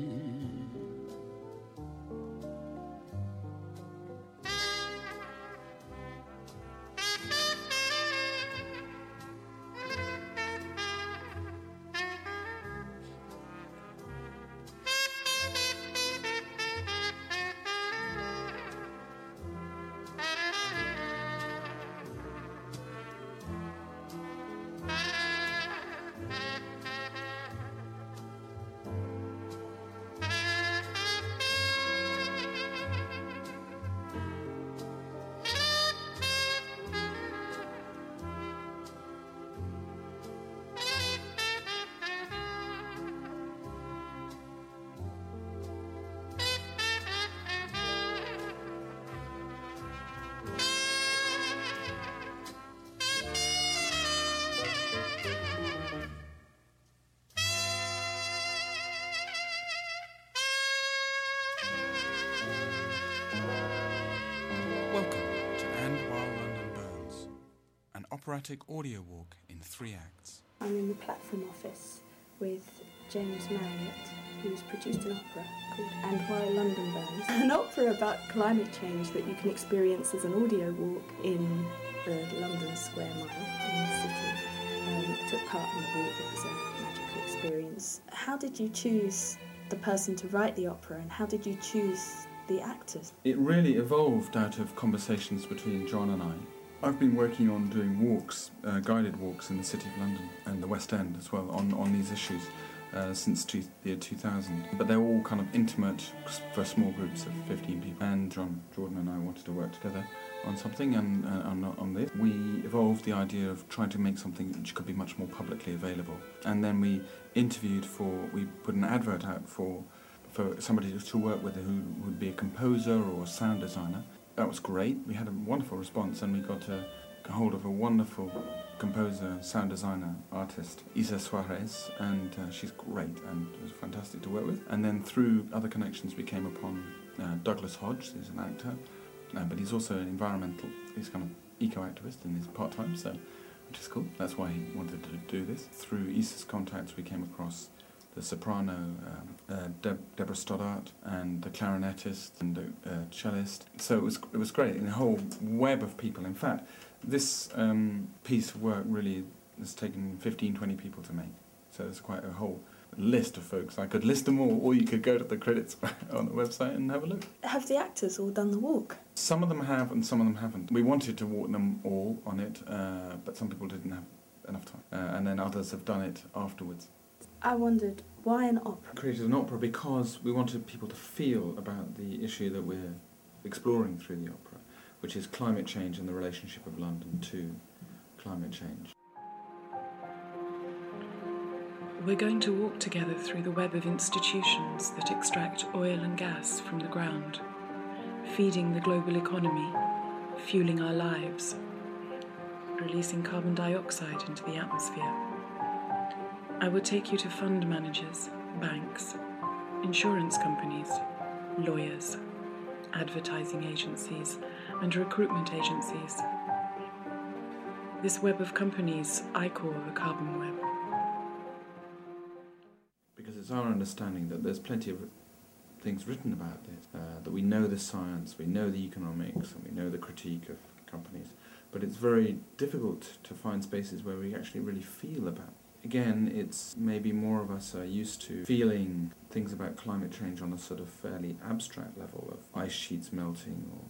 Operatic audio walk in 3 acts. I'm in the platform office with James Marriott, who's produced an opera called And While London Burns, an opera about climate change that you can experience as an audio walk in the London Square Mile in the city. Took part in the walk, it was a magical experience. How did you choose the person to write the opera, and how did you choose the actors? It really evolved out of conversations between John and I. I've been working on doing walks, guided walks in the City of London and the West End as well on these issues since the year 2000. But they're all kind of intimate for small groups of 15 people. And Jordan and I wanted to work together on something, and on this. We evolved the idea of trying to make something which could be much more publicly available. And then we put an advert out for somebody to work with who would be a composer or a sound designer. That was great. We had a wonderful response, and we got a hold of a wonderful composer, sound designer, artist, Isa Suarez, and she's great, and it was fantastic to work with. And then through other connections we came upon Douglas Hodge, who's an actor, but he's also an he's kind of eco-activist, and he's part-time, so which is cool. That's why he wanted to do this. Through Isa's contacts we came across the soprano Deborah Stoddart, and the clarinetist and the cellist. So it was great, in a whole web of people. In fact, this piece of work really has taken 15-20 people to make. So there's quite a whole list of folks. I could list them all, or you could go to the credits on the website and have a look. Have the actors all done the walk? Some of them have, and some of them haven't. We wanted to walk them all on it, but some people didn't have enough time, and then others have done it afterwards. I wondered, why an opera? I created an opera because we wanted people to feel about the issue that we're exploring through the opera, which is climate change and the relationship of London to climate change. We're going to walk together through the web of institutions that extract oil and gas from the ground, feeding the global economy, fueling our lives, releasing carbon dioxide into the atmosphere. I will take you to fund managers, banks, insurance companies, lawyers, advertising agencies, and recruitment agencies. This web of companies I call the carbon web. Because it's our understanding that there's plenty of things written about this, that we know the science, we know the economics, and we know the critique of companies, but it's very difficult to find spaces where we actually really feel about it. Again, it's maybe more of us are used to feeling things about climate change on a sort of fairly abstract level of ice sheets melting or...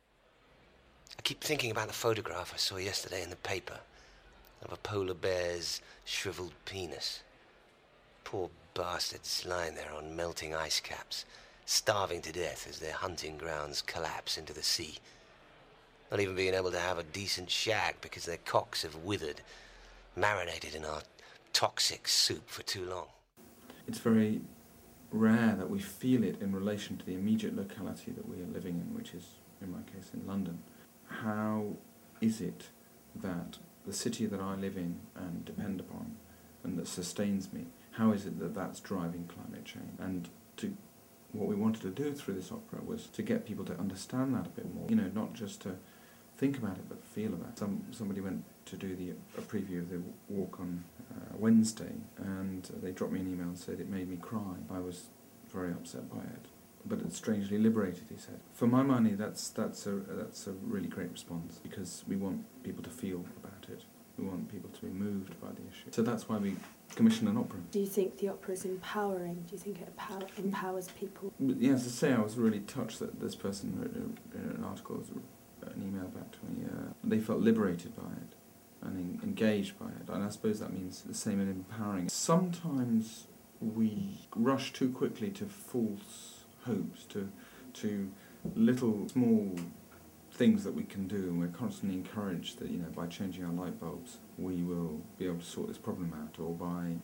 I keep thinking about the photograph I saw yesterday in the paper of a polar bear's shriveled penis. Poor bastards lying there on melting ice caps, starving to death as their hunting grounds collapse into the sea. Not even being able to have a decent shag because their cocks have withered, marinated in our toxic soup for too long. It's very rare that we feel it in relation to the immediate locality that we are living in, which is, in my case, in London. How is it that the city that I live in and depend upon and that sustains me, how is it that that's driving climate change? And what we wanted to do through this opera was to get people to understand that a bit more, not just to think about it but feel about it. Somebody went to do a preview of the walk on Wednesday, and they dropped me an email and said it made me cry. I was very upset by it. But it's strangely liberated, he said. For my money, that's a really great response, because we want people to feel about it. We want people to be moved by the issue. So that's why we commissioned an opera. Do you think the opera is empowering? Do you think it empowers people? Yeah, as I say, I was really touched that this person wrote an article, an email back to me. They felt liberated by it and engaged by it. And I suppose that means the same in empowering. Sometimes we rush too quickly to false hopes, to little small things that we can do, and we're constantly encouraged that by changing our light bulbs we will be able to sort this problem out, or by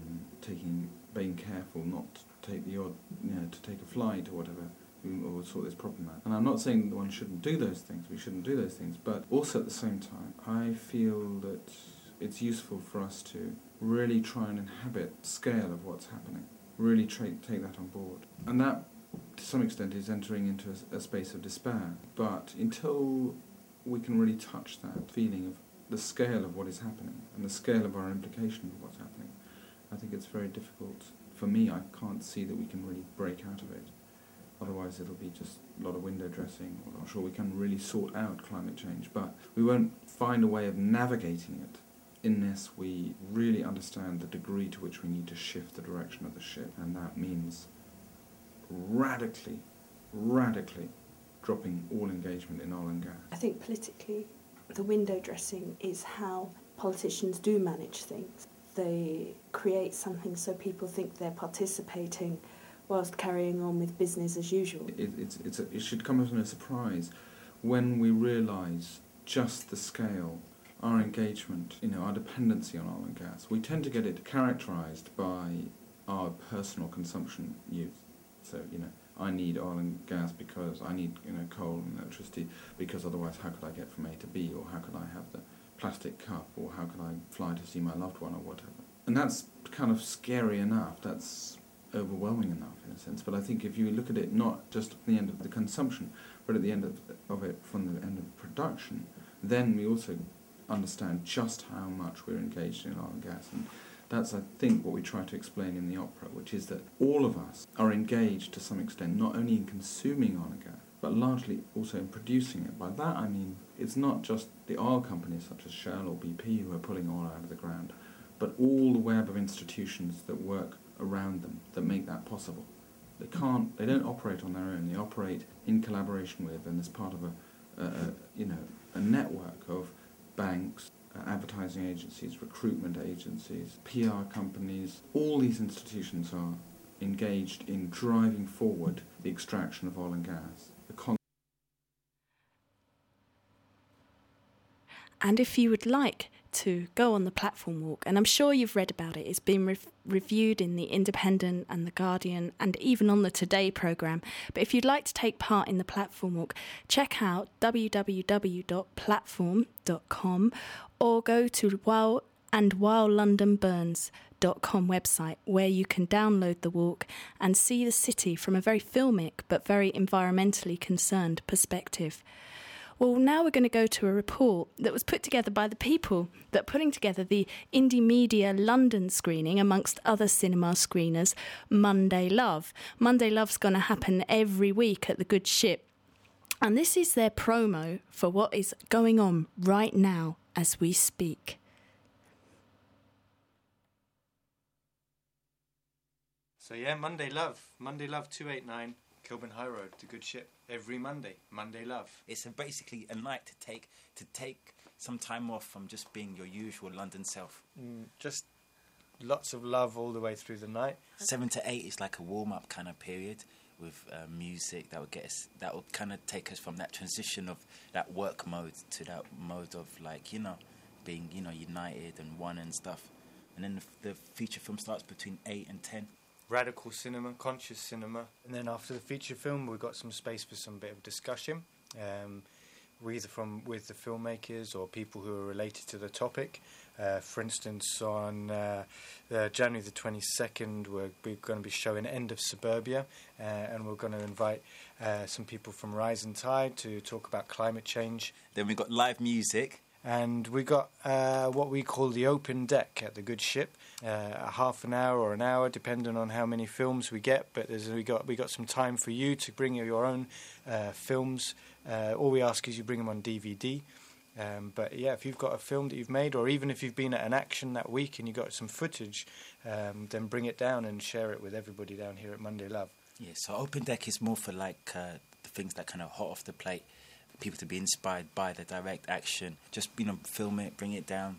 being careful not to take the odd to take a flight or whatever, we will sort this problem out. And I'm not saying that one shouldn't do those things, we shouldn't do those things, but also at the same time I feel that it's useful for us to really try and inhabit the scale of what's happening, really take that on board. And that to some extent is entering into a space of despair, but until we can really touch that feeling of the scale of what is happening and the scale of our implication of what's happening, I think it's very difficult. For me, I can't see that we can really break out of it. Otherwise it'll be just a lot of window dressing. I'm not sure we can really sort out climate change, but we won't find a way of navigating it unless we really understand the degree to which we need to shift the direction of the ship, and that means radically dropping all engagement in oil and gas. I think politically the window dressing is how politicians do manage things. They create something so people think they're participating whilst carrying on with business as usual. It should come as no surprise when we realise just the scale, our engagement, our dependency on oil and gas. We tend to get it characterised by our personal consumption use. So, I need oil and gas because I need, coal and electricity, because otherwise how could I get from A to B, or how could I have the plastic cup, or how could I fly to see my loved one, or whatever. And that's kind of scary enough, that's overwhelming enough in a sense, but I think if you look at it not just at the end of the consumption, but at the end of it from the end of production, then we also understand just how much we're engaged in oil and gas. And that's, I think, what we try to explain in the opera, which is that all of us are engaged to some extent, not only in consuming oil and gas, but largely also in producing it. By that I mean, it's not just the oil companies such as Shell or BP who are pulling oil out of the ground, but all the web of institutions that work around them that make that possible. They don't operate on their own, they operate in collaboration with and as part of a network of banks, advertising agencies, recruitment agencies, PR companies. All these institutions are engaged in driving forward the extraction of oil and gas. And if you would like to go on the platform walk, and I'm sure you've read about it. It's been reviewed in The Independent and The Guardian and even on the Today programme. But if you'd like to take part in the platform walk, check out www.platform.com or go to whilelondonburns.com website, where you can download the walk and see the city from a very filmic but very environmentally concerned perspective. Well, now we're going to go to a report that was put together by the people that are putting together the Indie Media London screening, amongst other cinema screeners, Monday Love. Monday Love's going to happen every week at the Good Ship. And this is their promo for what is going on right now as we speak. So yeah, Monday Love 289, Kilburn High Road, the Good Ship, every Monday Love. It's basically a night to take some time off from just being your usual London self. Just lots of love all the way through the night. 7 to 8 is like a warm-up kind of period with music that will kind of take us from that transition of that work mode to that mode of, like, being united and one and stuff. And then the feature film starts between 8 and 10. Radical cinema, conscious cinema. And then after the feature film, we've got some space for some bit of discussion, either with the filmmakers or people who are related to the topic. For instance, on January the 22nd, we're going to be showing End of Suburbia, and we're going to invite some people from Rise and Tide to talk about climate change. Then we've got live music. And we got what we call the open deck at the Good Ship, a half an hour or an hour, depending on how many films we get. But we got some time for you to bring your own films. All we ask is you bring them on DVD. But yeah, if you've got a film that you've made, or even if you've been at an action that week and you got some footage, then bring it down and share it with everybody down here at Monday Love. Yeah, so open deck is more for the things that kind of hot off the plate. People to be inspired by the direct action, just film it, bring it down.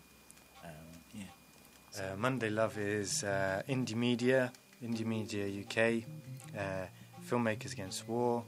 Monday Love is Indie Media UK, Filmmakers Against War,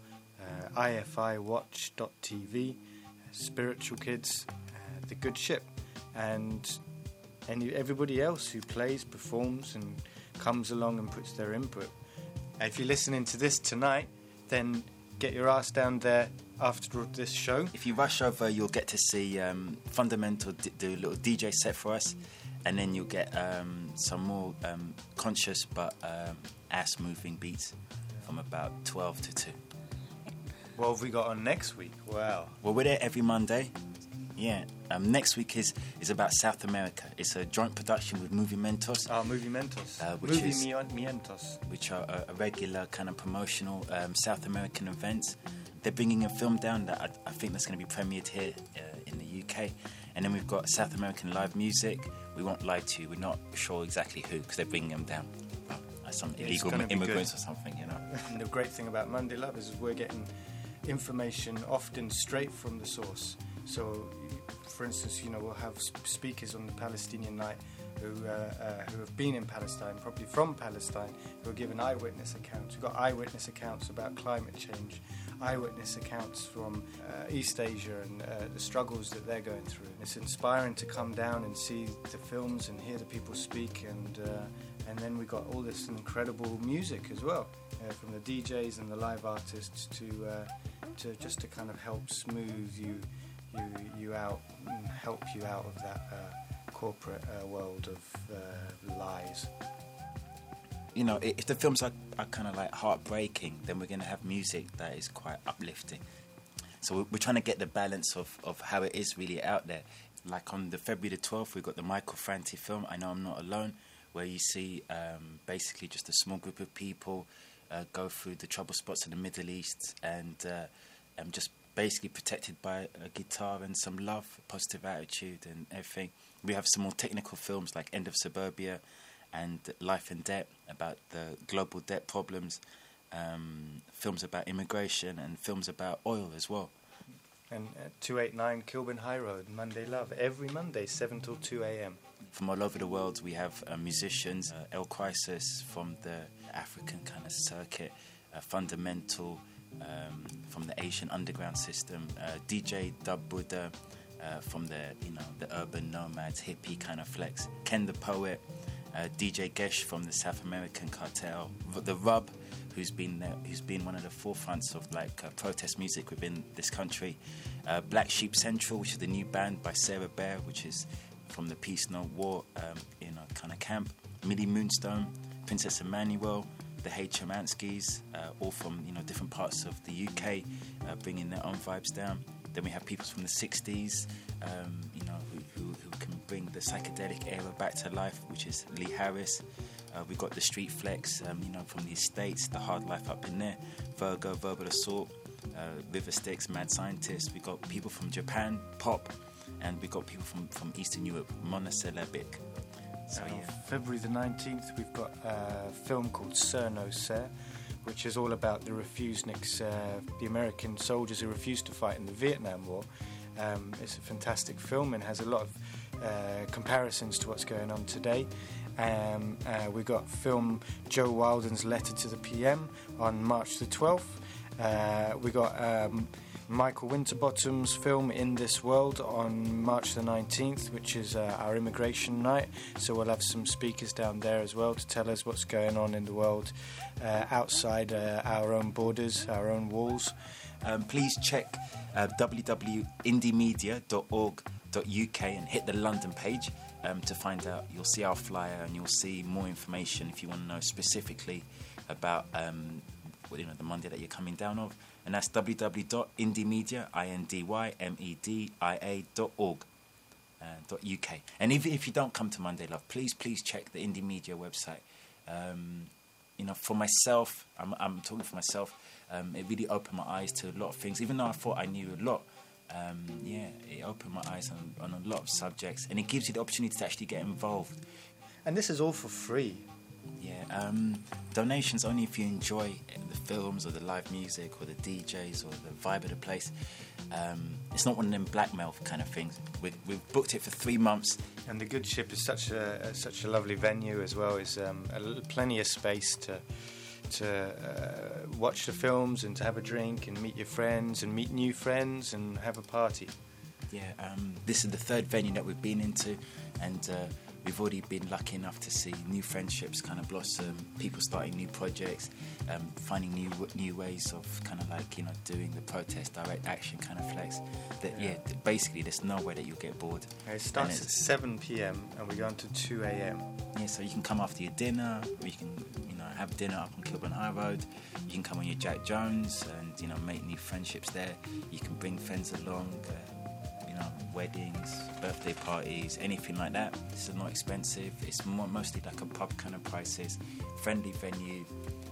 IFIWatch.tv, Spiritual Kids, The Good Ship, and everybody else who plays, performs, and comes along and puts their input. If you're listening to this tonight, then get your ass down there after this show. If you rush over, you'll get to see Fundamental do a little DJ set for us, and then you'll get some more conscious but ass-moving beats from about 12 to 2. What have we got on next week? Wow. Well, we're there every Monday. Yeah. Next week is about South America. It's a joint production with Movimentos. Movimentos. Which are a regular kind of promotional South American events. They're bringing a film down that I think that's going to be premiered here in the UK. And then we've got South American live music. We won't lie to you, we're not sure exactly who, because they're bringing them down. Some illegal immigrants or something, And the great thing about Monday Love is we're getting information often straight from the source. So, for instance, we'll have speakers on the Palestinian night who have been in Palestine, probably from Palestine, who are giving eyewitness accounts. We've got eyewitness accounts about climate change, eyewitness accounts from East Asia and the struggles that they're going through. And it's inspiring to come down and see the films and hear the people speak, and then we got all this incredible music as well, from the DJs and the live artists to just to kind of help smooth you out and help you out of that corporate world of lies. If the films are kind of like heartbreaking, then we're going to have music that is quite uplifting. So we're trying to get the balance of how it is really out there. Like on the February the 12th, we've got the Michael Franti film, I Know I'm Not Alone, where you see basically just a small group of people go through the trouble spots in the Middle East and just basically protected by a guitar and some love, positive attitude and everything. We have some more technical films like End of Suburbia and Life and Debt, about the global debt problems, films about immigration and films about oil as well. And 289 Kilburn High Road, Monday Love, every Monday, 7 till 2 a.m. From all over the world, we have musicians, El Crisis from the African kind of circuit, Fundamental from the Asian underground system, DJ Dub Buddha, from the urban nomads, hippie kind of flex. Ken the Poet, DJ Gesh from the South American cartel, The Rub, who's been one of the forefronts of protest music within this country. Black Sheep Central, which is the new band by Sarah Bear, which is from the Peace No War kind of camp. Millie Moonstone, Princess Emmanuel, the H.M.Anskis, all from different parts of the UK, bringing their own vibes down. Then we have people from the 60s, who can bring the psychedelic era back to life, which is Lee Harris. We've got the Street Flex, from the States, the Hard Life up in there. Virgo, Verbal Assault, River Styx, Mad Scientist. We've got people from Japan, Pop, and we've got people from Eastern Europe, Monosyllabic. So yeah. February the 19th, we've got a film called Sir No Sir, which is all about the refuseniks, the American soldiers who refused to fight in the Vietnam War. It's a fantastic film and has a lot of comparisons to what's going on today. We've got film Joe Wilden's Letter to the PM on March the 12th. We got Michael Winterbottom's film In This World on March the 19th, which is our immigration night. So we'll have some speakers down there as well to tell us what's going on in the world outside our own borders, our own walls. Please check www.indiemedia.org.uk and hit the London page to find out. You'll see our flyer and you'll see more information if you want to know specifically about the Monday that you're coming down of. And that's www.indiemedia.org.uk. And if you don't come to Monday Love, please check the Indie Media website. For myself, I'm talking for myself. It really opened my eyes to a lot of things. Even though I thought I knew a lot, it opened my eyes on a lot of subjects, and it gives you the opportunity to actually get involved. And this is all for free. Yeah, donations only if you enjoy the films or the live music or the DJs or the vibe of the place. It's not one of them blackmail kind of things. We've booked it for 3 months. And the Good Ship is such a lovely venue as well. It's plenty of space to watch the films and to have a drink and meet your friends and meet new friends and have a party. Yeah, this is the third venue that we've been into, and we've already been lucky enough to see new friendships kind of blossom, people starting new projects, finding new ways of kind of doing the protest, direct action kind of flex. Basically there's no way that you'll get bored. It starts at 7 p.m. and we go on to 2 a.m. Yeah, so you can come after your dinner, or you can have dinner up on Kilburn High Road. You can come on your Jack Jones and make new friendships there. You can bring friends along. Weddings, birthday parties, anything like that. This is not expensive. It's mostly like a pub kind of prices. Friendly venue.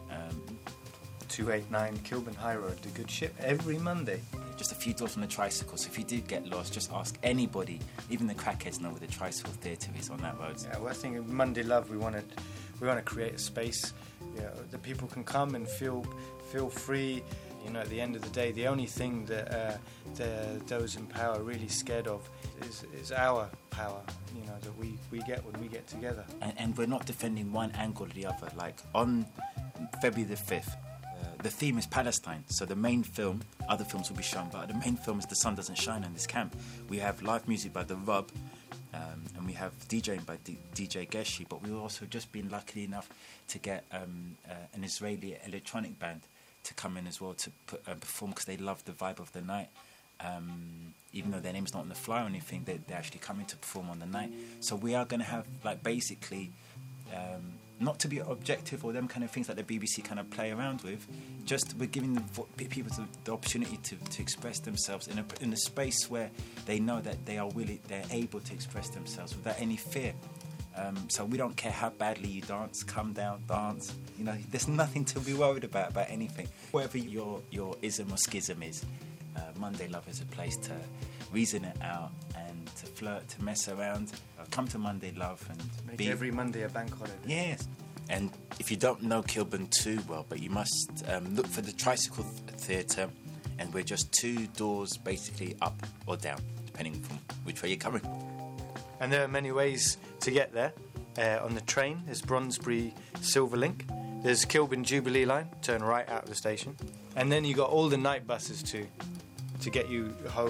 289 Kilburn High Road, The Good Ship, every Monday. Just a few doors from the Tricycle, so if you do get lost, just ask anybody. Even the crackheads know where the Tricycle Theatre is on that road. Yeah, well, I think Monday Love, we want to create a space that people can come and feel free. At the end of the day, the only thing that those in power are really scared of is our power, that we get when we get together. And we're not defending one angle or the other. Like on February the 5th, the theme is Palestine. So the main film, other films will be shown, but the main film is The Sun Doesn't Shine in this camp. We have live music by The Rub, and we have DJing by DJ Geshi, but we've also just been lucky enough to get an Israeli electronic band to come in as well to perform, because they love the vibe of the night. Even though their name's not on the flyer or anything, they're actually coming to perform on the night. So we are going to have basically not to be objective or them kind of things that the BBC kind of play around with. Just we're giving the people the opportunity to express themselves in a space where they know that they're able to express themselves without any fear. So we don't care how badly you dance, come down, dance. There's nothing to be worried about anything. Whatever your ism or schism is, Monday Love is a place to reason it out and to flirt, to mess around. Come to Monday Love and make every Monday a bank holiday. Yes. And if you don't know Kilburn too well, but you must look for the Tricycle Theatre, and we're just 2 doors basically up or down, depending from which way you're coming. And there are many ways to get there. On the train, there's Brondesbury Silverlink. There's Kilburn Jubilee Line, turn right out of the station. And then you got all the night buses to get you home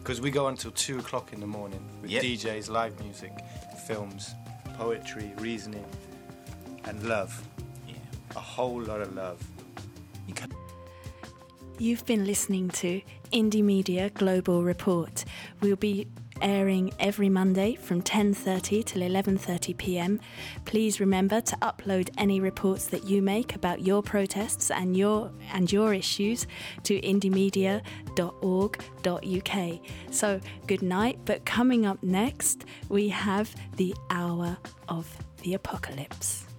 Because we go until 2 o'clock in the morning with DJs, live music, films, poetry, reasoning, and love. Yeah. A whole lot of love. You've been listening to Indie Media Global Report. We'll be airing every Monday from 10:30 till 11:30 p.m. Please remember to upload any reports that you make about your protests and your issues to indiemedia.org.uk. So good night, but coming up next we have the Hour of the Apocalypse.